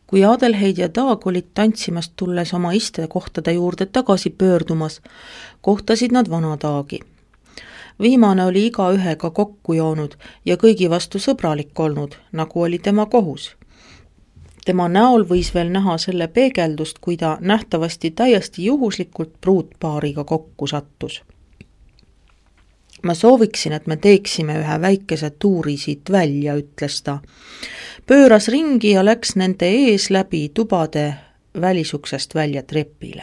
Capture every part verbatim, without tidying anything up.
Kui Adelheid ja Taag olid tantsimast tulles oma istekohtade juurde tagasi pöördumas, kohtasid nad vana Taagi. Viimane oli iga ühega kokku joonud ja kõigi vastu sõbralik olnud, nagu oli tema kohus. Tema näol võis veel näha selle peegeldust, kui ta nähtavasti täiesti juhuslikult pruutpaariga kokku sattus. Ma sooviksin, et me teeksime ühe väikese tuuri siit välja, ütles ta. Pööras ringi ja läks nende ees läbi tubade välisuksest välja trepile.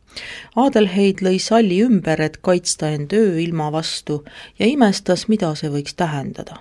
Adelheid lõi salli ümber, et kaitsta end öö ilma vastu ja imestas, mida see võiks tähendada.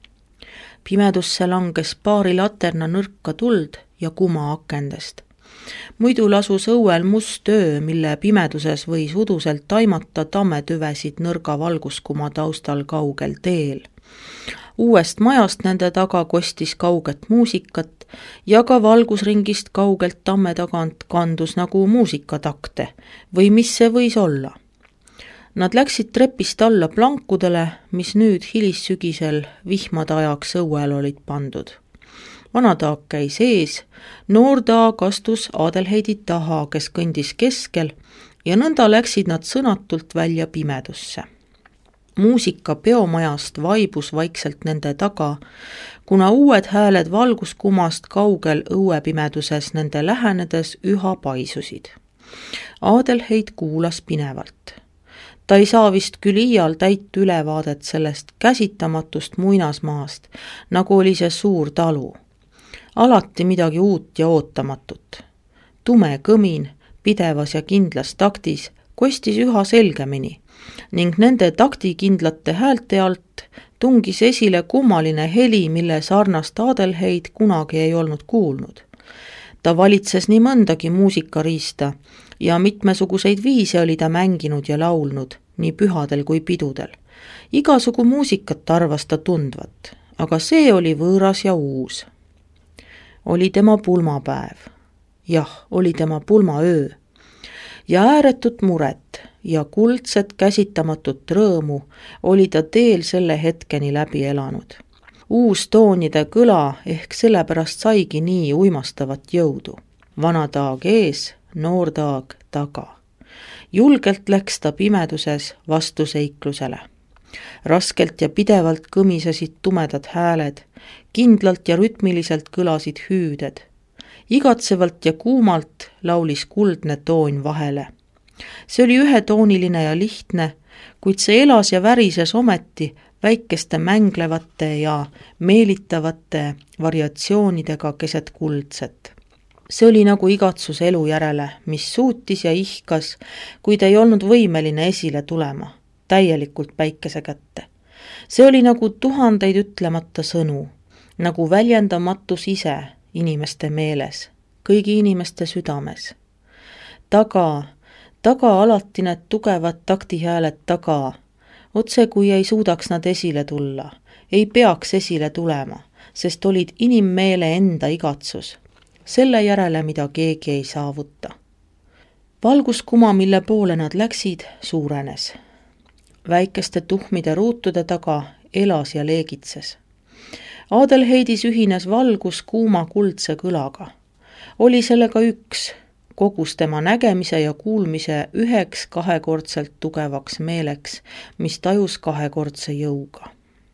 Pimedusse langes paari laterna nõrka tuld ja kuma akendest. Muidu lasus õuel must öö, mille pimeduses võis uduselt taimata tammetüvesid nõrga valguskuma taustal kaugel teel. Uuest majast nende taga kostis kauget muusikat ja ka valgusringist kaugelt tamme tagant kandus nagu muusikatakte või mis see võis olla. Nad läksid trepist alla plankudele, mis nüüd hilissügisel vihmade ajaks õuel olid pandud. Vana Taag käis ees, noor Taag astus Adelheidi taha, kes kõndis keskel ja nõnda läksid nad sõnatult välja pimedusse. Muusika peomajast vaibus vaikselt nende taga, kuna uued hääled valguskumast kaugel õuepimeduses nende lähenedes üha paisusid. Adelheid kuulas pinevalt. Ta ei saa vist küll iial täit ülevaadet sellest käsitamatust muinasmaast, nagu oli see suur talu. Alati midagi uut ja ootamatut. Tume kõmin, pidevas ja kindlas taktis, kostis üha selgemini ning nende taktikindlate häälte alt tungis esile kummaline heli, mille sarnast Adelheid kunagi ei olnud kuulnud. Ta valitses nii mõndagi muusikariista ja mitmesuguseid viise oli ta mänginud ja laulnud, nii pühadel kui pidudel. Igasugu muusikat arvas ta tundvat, aga see oli võõras ja uus. Oli tema pulmapäev. Jah, oli tema pulmaöö. Ja ääretut muret ja kuldset käsitamatut rõõmu oli ta teel selle hetkeni läbi elanud. Uus toonide kõla ehk sellepärast saigi nii uimastavat jõudu. Vana Taag ees, noor Taag taga. Julgelt läks ta pimeduses vastu seiklusele. Raskelt ja pidevalt kõmisesid tumedad hääled, kindlalt ja rütmiliselt kõlasid hüüded. Igatsevalt ja kuumalt laulis kuldne toon vahele. See oli ühetooniline ja lihtne, kuid see elas ja värises ometi väikeste mänglevate ja meelitavate variatsioonidega keset kuldset. See oli nagu igatsus elu järele, mis suutis ja ihkas, kuid ei olnud võimeline esile tulema, täielikult päikese kätte. See oli nagu tuhandeid ütlemata sõnu, nagu väljendamatus ise inimeste meeles, kõigi inimeste südames. Taga, taga alati need tugevad taktihääled taga, otse kui ei suudaks nad esile tulla, ei peaks esile tulema, sest olid inimmeele enda igatsus, selle järele, mida keegi ei saavuta. Valguskuma, mille poole nad läksid, suurenes. Väikeste tuhmide ruutude taga elas ja leegitses. Adelheidis ühines valgus kuuma kuldse kõlaga. Oli sellega üks, kogus tema nägemise ja kuulmise üheks kahekordselt tugevaks meeleks, mis tajus kahekordse jõuga.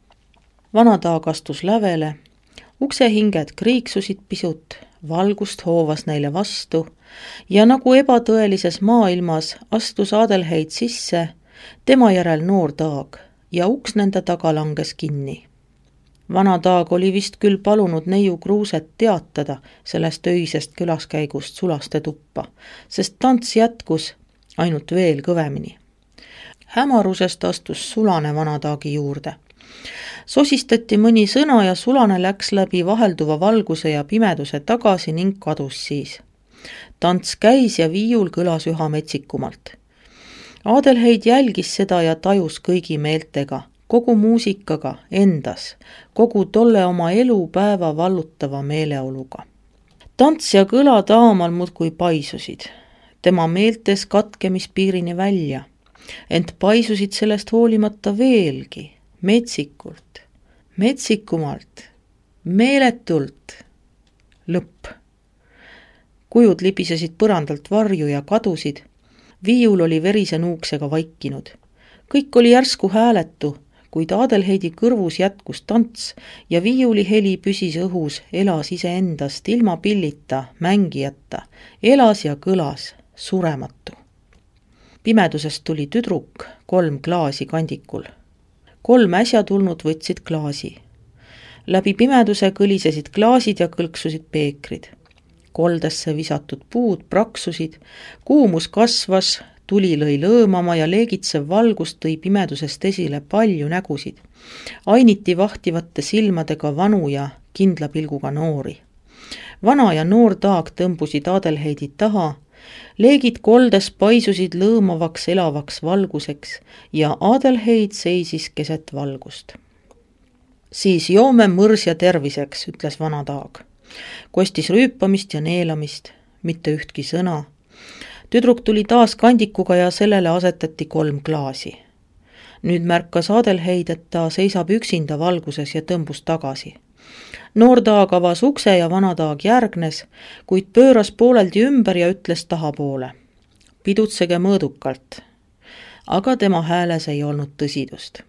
Vana Taag astus lävele, uksehinged kriiksusid pisut, valgust hoovas neile vastu ja nagu ebatõelises maailmas astus Adelheid sisse, tema järel noor Taag ja uks nende taga langes kinni. Vana Taag oli vist küll palunud neiu Kruuset teatada sellest öisest külaskäigust sulaste tuppa, sest tants jätkus ainult veel kõvemini. Hämarusest astus Sulane Vana Taagi juurde. Sosistati mõni sõna ja Sulane läks läbi vahelduva valguse ja pimeduse tagasi ning kadus siis. Tants käis ja viiul kõlas üha metsikumalt. Adelheid jälgis seda ja tajus kõigi meeltega, kogu muusikaga endas, kogu tolle oma elu päeva vallutava meeleoluga. Tants ja kõla taamal muudkui paisusid, tema meeltes katkemispiirini välja, ent paisusid sellest hoolimata veelgi, metsikult, metsikumalt, meeletult. Lõpp. kujud libisesid põrandalt varju ja kadusid. Viiul oli verise nuuksega vaikinud. kõik oli järsku hääletu, kuid Adelheidi kõrvus jätkus tants ja viiuli heli püsis õhus, elas iseendast ilma pillita, mängijata, elas ja kõlas, surematu. Pimedusest tuli tüdruk, kolm klaasi kandikul. Kolm äsja tulnud võtsid klaasi. Läbi pimeduse kõlisesid klaasid ja kõlksusid peekrid. Koldesse visatud puud praksusid, kuumus kasvas, tuli lõi lõõmama ja leegitsev valgus tõi pimedusest esile palju nägusid. Ainiti vahtivate silmadega vanu ja kindla pilguga noori. Vana ja noor taag tõmbusid Adelheidit taha, leegid koldes paisusid lõõmavaks elavaks valguseks ja Adelheid seisis keset valgust. Siis joome mõrs ja terviseks, ütles vana taag. Kostis rüüpamist ja neelamist, mitte ühtki sõna. Tüdruk tuli taas kandikuga ja sellele asetati kolm klaasi. Nüüd märkas Adelheid, et ta seisab üksinda valguses ja tõmbus tagasi. Noor taag avas ukse ja vana taag järgnes, kuid pööras pooleldi ümber ja ütles tahapoole. Pidutsege mõõdukalt. Aga tema hääles ei olnud tõsidust.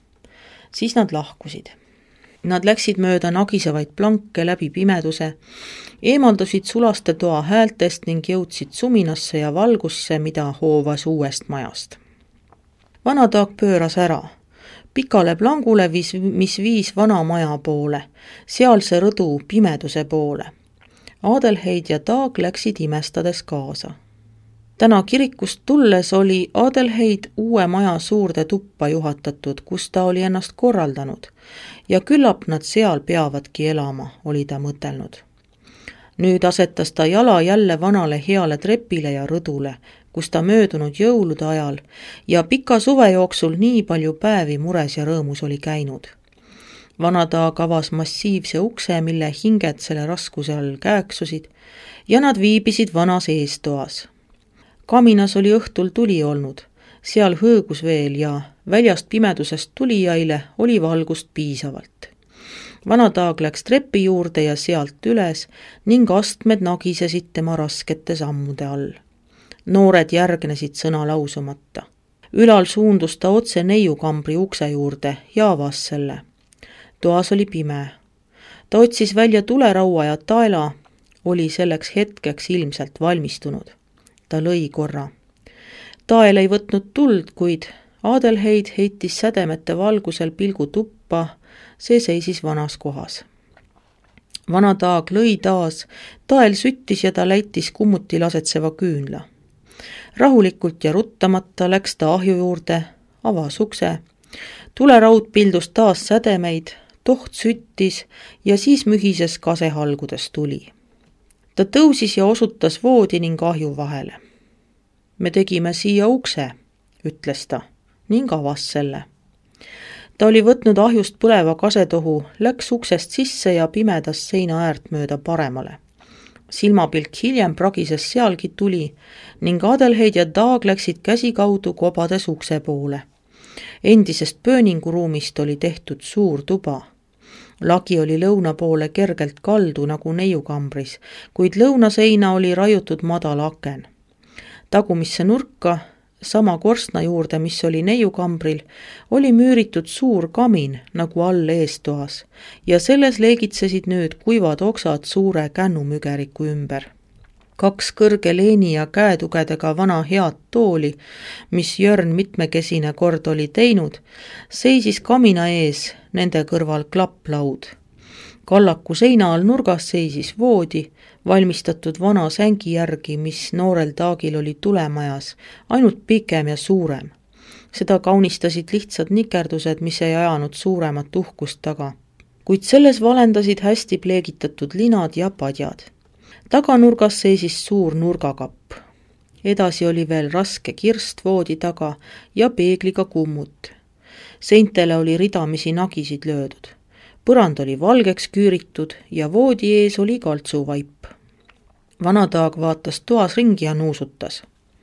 Siis nad lahkusid. Nad läksid mööda nagisevaid planke läbi pimeduse, eemaldusid sulaste toa häältest ning jõudsid suminasse ja valgusse, mida hoovas uuest majast. Vana taag pööras ära. Pikale plangule, mis viis vana maja poole, sealse rõdu pimeduse poole. Adelheid ja taag läksid imestades kaasa. Täna kirikust tulles oli Adelheid uue maja suurde tuppa juhatatud, kus ta oli ennast korraldanud ja küllap nad seal peavadki elama, oli ta mõtelnud. Nüüd asetas ta jala jälle vanale heale trepile ja rõdule, kus ta möödunud jõulude ajal ja pika suve jooksul nii palju päevi mures ja rõõmus oli käinud. Vana taag avas massiivse ukse, mille hinged selle raskuse all kääksusid ja nad viibisid vanas eestoas. Kaminas oli õhtul tuli olnud, seal hõõgus veel ja väljast pimedusest tulijaile oli valgust piisavalt. Vana taag läks trepi juurde ja sealt üles ning astmed nagisesid tema raskete sammude all. Noored järgnesid sõna lausumata. Ülal suundus ta otse neiukambri ukse juurde ja avas selle. Toas oli pime. Ta otsis välja tuleraua ja taela, oli selleks hetkeks ilmselt valmistunud. Ta lõi korra. Tael ei võtnud tuld, kuid Adelheid heitis sädemete valgusel pilgu tuppa, see seisis vanas kohas. Vana taag lõi taas, tael süttis ja ta läitis kummuti lasetseva küünla. Rahulikult ja ruttamata läks ta ahju juurde, avas ukse. Tuleraud pildus taas sädemeid, toht süttis ja siis mühises kasehalgudes tuli. Ta tõusis ja osutas voodi ning ahju vahele. Me tegime siia ukse, ütles ta, ning avas selle. Ta oli võtnud ahjust põleva kasetohu, läks uksest sisse ja pimedas seina äärt mööda paremale. Silmapilk hiljem pragises sealgi tuli ning Adelheid ja taag läksid käsi kaudu kobades ukse poole. Endisest pööninguruumist oli tehtud suur tuba. Lagi oli lõuna poole kergelt kaldu nagu neiukambris, kuid lõunaseina oli raiutud madal aken. Tagumisse nurka, sama korstna juurde, mis oli neiukambril, oli müüritud suur kamin nagu all eestoas ja selles leegitsesid nüüd kuivad oksad suure kännumügeriku ümber. Kaks kõrge leeni ja käetugedega vana head tooli, mis Jörn mitmekesine kord oli teinud, seisis kamina ees, nende kõrval klapplaud. Kallaku seina all nurgas seisis voodi, valmistatud vana sängi järgi, mis noorel taagil oli tulemajas, ainult pikem ja suurem. Seda kaunistasid lihtsad nikerdused, mis ei ajanud suuremat uhkust taga. Kuid selles valendasid hästi pleegitatud linad ja padjad. Taganurgas seisis suur nurgakapp. Edasi oli veel raske kirst voodi taga ja peegliga kummut. Seintele oli ridamisi nagisid löödud. Põrand oli valgeks küüritud ja voodi ees oli kaltsuvaip. Vana taag vaatas toas ringi ja nuusutas.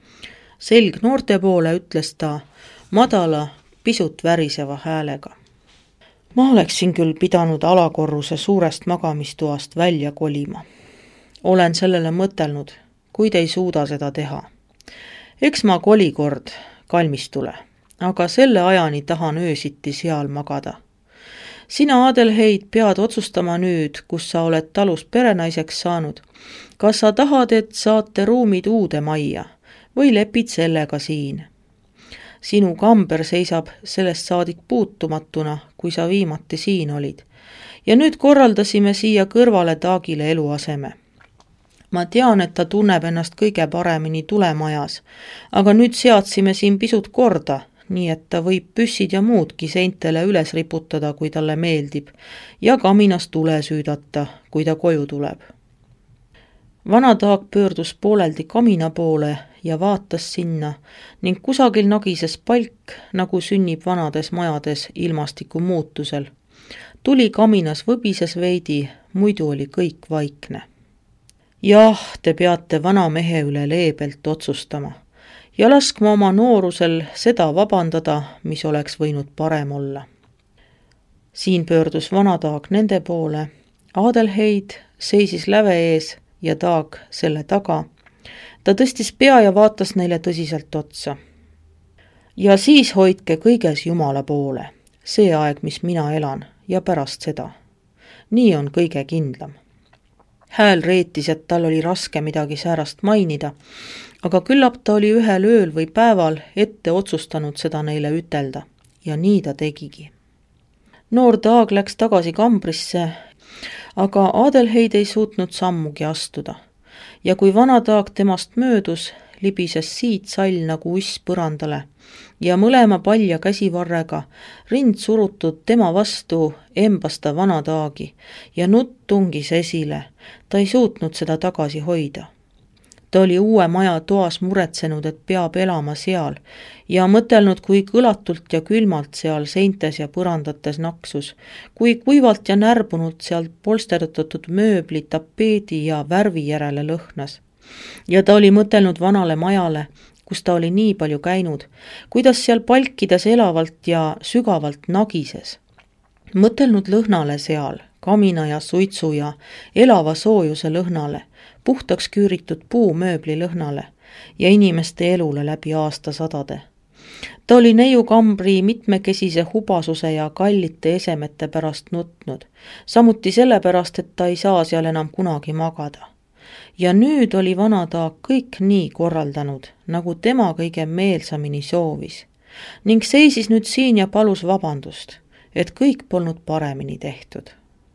Selg noorte poole ütles ta madala, pisut väriseva häälega. Ma oleksin küll pidanud alakorruse suurest magamistoast välja kolima. olen sellele mõtelnud, kuid ei suuda seda teha. Eks ma koli kord kalmistule, aga selle ajani tahan öösiti seal magada. Sina, Adelheid, pead otsustama nüüd, kus sa oled talus perenaiseks saanud. Kas sa tahad, et saate ruumid uude majja või lepid sellega siin? Sinu kamber seisab sellest saadik puutumatuna, kui sa viimati siin olid. Ja nüüd korraldasime siia kõrvale Taagile eluaseme. Ma tean, et ta tunneb ennast kõige paremini tulemajas, aga nüüd seadsime siin pisut korda, nii et ta võib püssid ja muudki seintele üles riputada, kui talle meeldib, ja kaminas tule süüdata, kui ta koju tuleb. Vana Taag pöördus pooleldi kamina poole ja vaatas sinna ning kusagil nagises palk, nagu sünnib vanades majades ilmastiku muutusel. Tuli kaminas võbises veidi, muidu oli kõik vaikne. Jah, te peate vana mehe üle leebelt otsustama ja laskma oma noorusel seda vabandada, mis oleks võinud parem olla. Siin pöördus Vana Taag nende poole, Adelheid seisis läve ees ja Taag selle taga. Ta tõstis pea ja vaatas neile tõsiselt otsa. Ja siis hoidke kõiges Jumala poole, see aeg, mis mina elan, ja pärast seda. Nii on kõige kindlam. Hääl reetis, et tal oli raske midagi säärast mainida, aga küllap ta oli ühel ööl või päeval ette otsustanud seda neile ütelda, ja nii ta tegigi. Noor Taag läks tagasi kambrisse, aga Adelheid ei suutnud sammugi astuda, ja kui Vana Taag temast möödus, libises siit sall nagu uss põrandale ja mõlema palja käsivarrega, rind surutud tema vastu, embas ta Vana Taagi ja nutt tungis esile. Ta ei suutnud seda tagasi hoida. Ta oli uue maja toas muretsenud, et peab elama seal ja mõtelnud, kui kõlatult ja külmalt seal seintes ja põrandates naksus, kui kuivalt ja närbunult sealt polsterdatud mööbli, tapeedi ja värvi järele lõhnas. Ja ta oli mõtelnud vanale majale, kus ta oli nii palju käinud, kuidas seal palkides elavalt ja sügavalt nagises. Mõtelnud lõhnale seal, kamina ja suitsu ja elava soojuse lõhnale, puhtaks küüritud puumööbli lõhnale ja inimeste elule läbi aastasadade. Ta oli neiukambri mitmekesise hubasuse ja kallite esemete pärast nutnud, samuti sellepärast, et ta ei saa seal enam kunagi magada. Ja nüüd oli Vana Taag kõik nii korraldanud, nagu tema kõige meelsamini soovis, ning seisis nüüd siin ja palus vabandust, et kõik polnud paremini tehtud.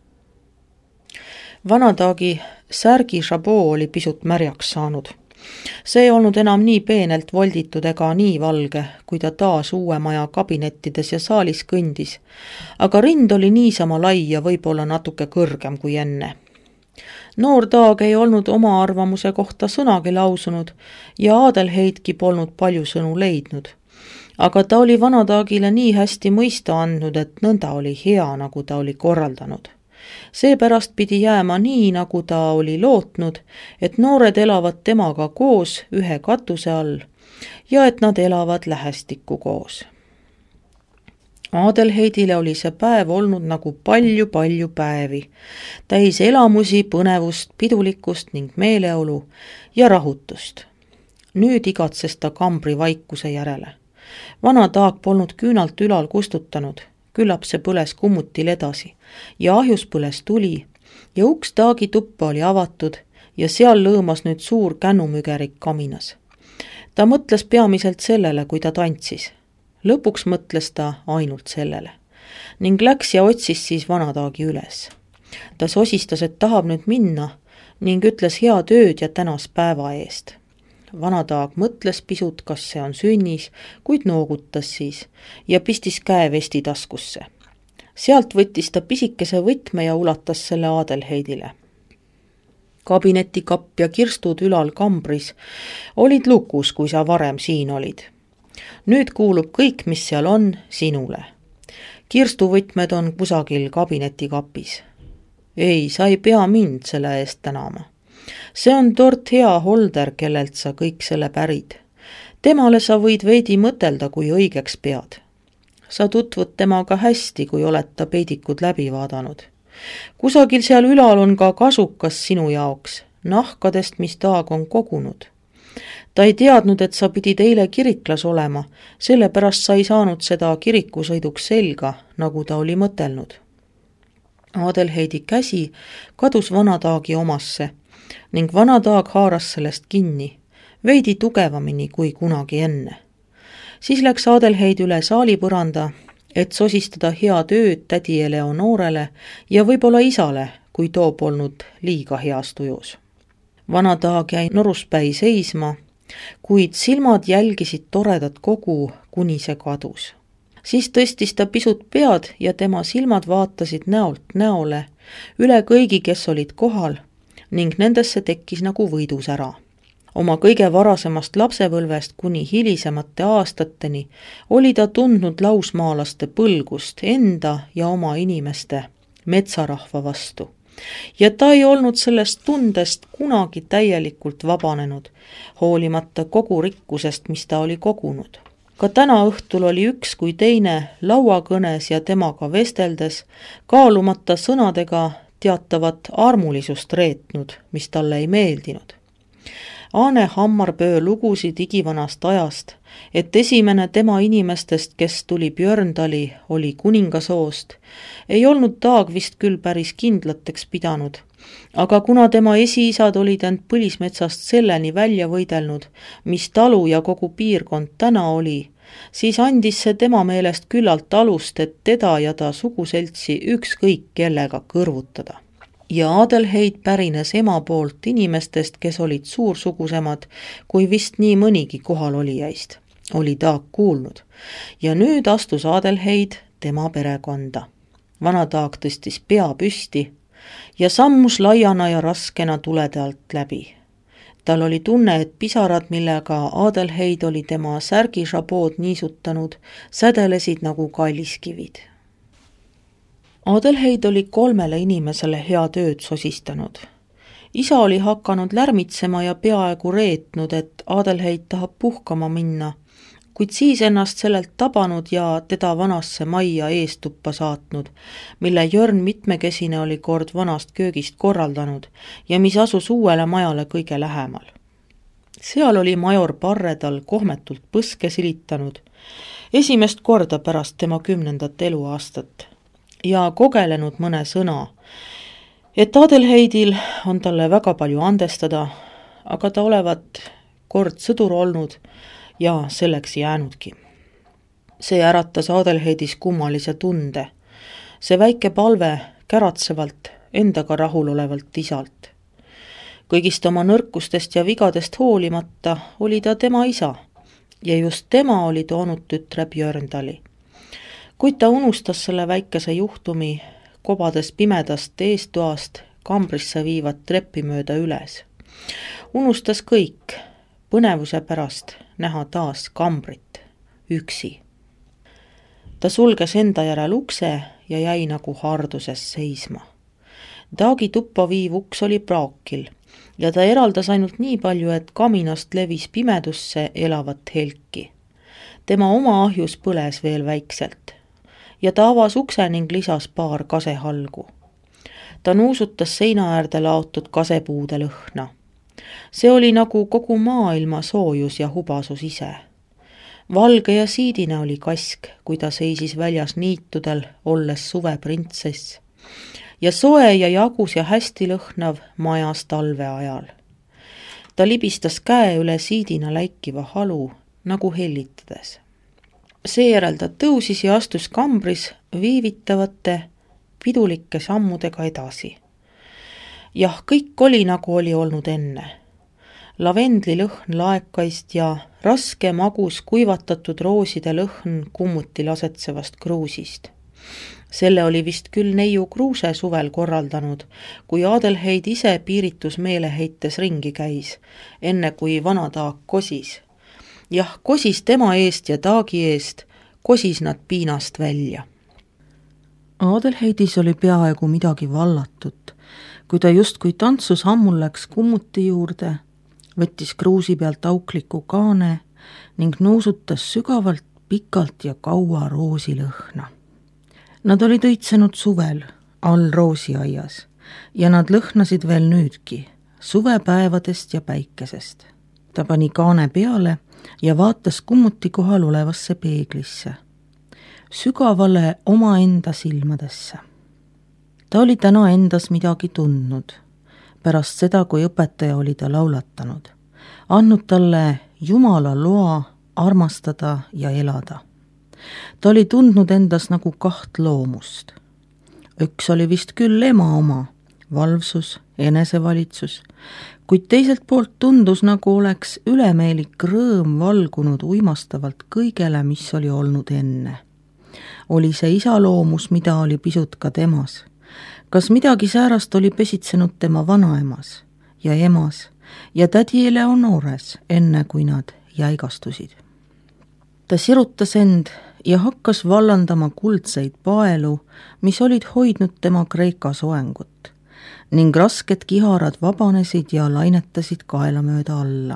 Vana Taagi särgi šaboo oli pisut märjaks saanud. See ei olnud enam nii peenelt volditud ega nii valge, kui ta taas uue maja kabinettides ja saalis kõndis, aga rind oli niisama lai ja võib-olla natuke kõrgem kui enne. Noor Taag ei olnud oma arvamuse kohta sõnagi lausunud ja Adelheidki polnud palju sõnu leidnud. Aga ta oli Vana Taagile nii hästi mõista andnud, et nõnda oli hea, nagu ta oli korraldanud. Seepärast pidi jääma nii, nagu ta oli lootnud, et noored elavad temaga koos ühe katuse all ja et nad elavad lähestikku koos. Adelheidile oli see päev olnud nagu palju-palju päevi, täis elamusi, põnevust, pidulikkust ning meeleolu ja rahutust. Nüüd igatses ta kambri vaikuse järele. Vana Taag polnud küünalt ülal kustutanud, küllap see põles kummutil edasi ja ahjus põles tuli ja uks Taagi tuppa oli avatud ja seal lõõmas nüüd suur kännumügerik kaminas. Ta mõtles peamiselt sellele, kui ta tantsis. Lõpuks mõtles ta ainult sellele ning läks ja otsis siis Vana Taagi üles. Ta sosistas, et tahab nüüd minna ning ütles head ööd ja tänas päeva eest. Vana Taag mõtles pisut, kas see on sünnis, kuid noogutas siis ja pistis käe vesti taskusse. Sealt võttis ta pisikese võtme ja ulatas selle Adelheidile. Kabinetikapp ja kirstud ülal kambris olid lukus, kui sa varem siin olid. Nüüd kuulub kõik, mis seal on, sinule. Kirstuvõtmed on kusagil kabinetikapis. Ei, sa ei pea mind selle eest tänama. See on tort hea holder, kellelt sa kõik selle pärid. Temale sa võid veidi mõtelda, kui õigeks pead. Sa tutvud temaga hästi, kui oled ta peidikud läbi vaadanud. Kusagil seal ülal on ka kasukas sinu jaoks, nahkadest, mis Taag on kogunud. Ta ei teadnud, et sa pidid eile kiriklas olema, sellepärast sa ei saanud seda kirikusõiduks selga, nagu ta oli mõtelnud. Adelheidi käsi kadus vana Taagi omasse ning vana Taag haaras sellest kinni, veidi tugevamini kui kunagi enne. Siis läks Adelheid üle saalipõranda, et sosistada head ööd tädi Eleonorele ja võib-olla isale, kui too polnud liiga heas tujus. Vana Taag jäi noruspäi seisma, kuid silmad jälgisid toredat kogu, kuni see kadus. Siis tõstis ta pisut pead ja tema silmad vaatasid näolt näole üle kõigi, kes olid kohal, ning nendesse tekkis nagu võidusära. Oma kõige varasemast lapsepõlvest kuni hilisemate aastateni oli ta tundnud lausmaalaste põlgust enda ja oma inimeste, metsarahva vastu. Ja ta ei olnud sellest tundest kunagi täielikult vabanenud, hoolimata kogu rikkusest, mis ta oli kogunud. Ka täna õhtul oli üks kui teine lauakõnes ja temaga vesteldes, kaalumata sõnadega teatavat armulisust reetnud, mis talle ei meeldinud. Aane Hammarpöö lugusid igivanast ajast, et esimene tema inimestest, kes tuli Björndali, oli kuningasoost, ei olnud Taag vist küll päris kindlateks pidanud, aga kuna tema esiisad olid end põlismetsast selleni välja võidelnud, mis talu ja kogu piirkond täna oli, siis andis see tema meelest küllalt alust, et teda ja ta suguseltsi ükskõik kellega kõrvutada. Ja Adelheid pärines ema poolt inimestest, kes olid suursugusemad, kui vist nii mõnigi kohal olijaist, oli Taag kuulnud. Ja nüüd astus Adelheid tema perekonda. Vana Taag tõstis pea püsti ja sammus laiana ja raskena tulede alt läbi. Tal oli tunne, et pisarad, millega Adelheid oli tema särgishabood niisutanud, sädelesid nagu kalliskivid. Adelheid oli kolmele inimesele hea tööd sosistanud. Isa oli hakanud lärmitsema ja peaaegu reetnud, et Adelheid tahab puhkama minna, kuid siis ennast sellelt tabanud ja teda vanasse majja eestuppa saatnud, mille Jörn mitmekesine oli kord vanast köögist korraldanud ja mis asus uuele majale kõige lähemal. Seal oli major Parre tal kohmetult põske silitanud, esimest korda pärast tema kümnendat eluaastat, ja kogelenud mõne sõna, et Adelheidil on talle väga palju andestada, aga ta olevat kord sõdur olnud ja selleks jäänudki. See äratas Adelheidis kummalise tunde, see väike palve käratsevalt, endaga rahulolevalt isalt. Kõigist oma nõrkustest ja vigadest hoolimata oli ta tema isa ja just tema oli toonud tütre Björndali. Kuid ta unustas selle väikese juhtumi, kobades pimedast eestoast kambrisse viivat treppi mööda üles. Unustas kõik, põnevuse pärast näha taas kambrit, üksi. Ta sulges enda järel ukse ja jäi nagu harduses seisma. Taagi tuppa viiv uks oli praakil ja ta eraldas ainult nii palju, et kaminast levis pimedusse elavat helki. Tema oma ahjus põles veel väikselt ja ta avas ukse ning lisas paar kasehalgu. Ta nuusutas seina äärde laotud kasepuude lõhna. See oli nagu kogu maailma soojus ja hubasus ise. Valge ja siidine oli kask, kui ta seisis väljas niitudel, olles suveprintsess. Ja soe ja jagus ja hästi lõhnav majas talve ajal. Ta libistas käe üle siidina läikiva halu, nagu hellitades. Seejärel ta tõusis ja astus kambris viivitavate pidulike sammudega edasi. Jah, kõik oli nagu oli olnud enne. Lavendli lõhn laekaist ja raske magus kuivatatud rooside lõhn kummuti lasetsevast kruusist. Selle oli vist küll neiu Kruuse suvel korraldanud, kui Adelheid ise piiritus meeleheites ringi käis, enne kui vana Taag kosis. Jah, kosis tema eest ja Taagi eest, kosis nad piinast välja. Adelheidis oli peaaegu midagi vallatut, kui ta just kui tantsusammul läks kummuti juurde, võttis kruusi pealt aukliku kaane ning nuusutas sügavalt, pikalt ja kaua roosilõhna. Nad olid õitsenud suvel all roosiaias ja nad lõhnasid veel nüüdki, suvepäevadest ja päikesest. Ta pani kaane peale ja vaatas kummuti kohal olevasse peeglisse, sügavale omaenda silmadesse. Ta oli täna endas midagi tundnud, pärast seda, kui õpetaja oli ta laulatanud, andnud talle Jumala loa armastada ja elada. Ta oli tundnud endas nagu kaht loomust. Üks oli vist küll ema oma, valvsus, enesevalitsus, kuid teiselt poolt tundus, nagu oleks ülemeelik rõõm valgunud uimastavalt kõigele, mis oli olnud enne. Oli see isaloomus, mida oli pisut ka temas. Kas midagi säärast oli pesitsenud tema vanaemas ja emas ja tädi Eleonores, enne kui nad jäigastusid. Ta sirutas end ja hakkas vallandama kuldseid paelu, mis olid hoidnud tema Kreeka soengut, ning rasked kiharad vabanesid ja lainetasid kaela mööda alla.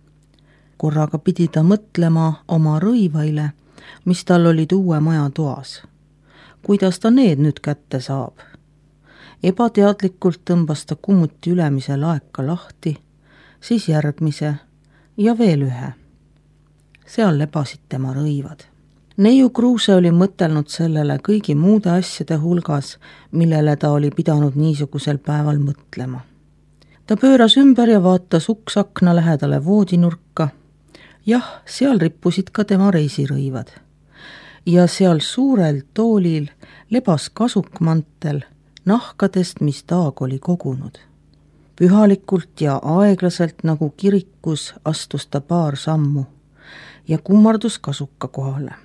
Korraga pidi ta mõtlema oma rõivaile, mis tal olid uue maja toas. Kuidas ta need nüüd kätte saab? Ebateadlikult tõmbas ta kummuti ülemise laeka lahti, siis järgmise ja veel ühe. Seal lebasid tema rõivad. Neiu Kruuse oli mõtelnud sellele kõigi muude asjade hulgas, millele ta oli pidanud niisugusel päeval mõtlema. Ta pööras ümber ja vaatas uksakna lähedale voodinurka. Jah, seal rippusid ka tema reisirõivad. Ja seal suurel toolil lebas kasukmantel nahkadest, mis taag oli kogunud. Pühalikult ja aeglaselt nagu kirikus astus ta paar sammu ja kummardus kasuka kohale.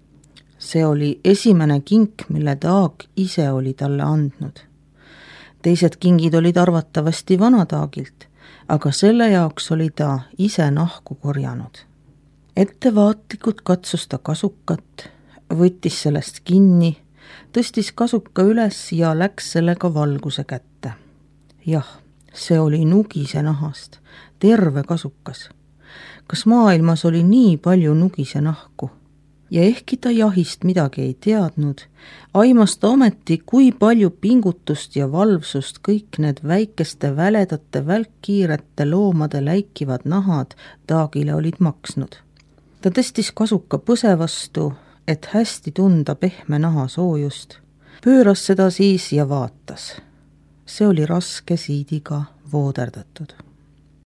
See oli esimene kink, mille taag ise oli talle andnud. Teised kingid olid arvatavasti vanataagilt, aga selle jaoks oli ta ise nahku korjanud. Ettevaatlikult katsus ta kasukat, võttis sellest kinni, tõstis kasuka üles ja läks sellega valguse kätte. Jah, see oli nugise nahast, terve kasukas. Kas maailmas oli nii palju nugise nahku? Ja ehkki ta jahist midagi ei teadnud, aimas ta ometi, kui palju pingutust ja valvsust kõik need väikeste väledate välkkiirete loomade läikivad nahad taagile olid maksnud. Ta tõstis kasuka põse vastu, et hästi tunda pehme naha soojust, pööras seda siis ja vaatas. See oli raske siidiga vooderdatud.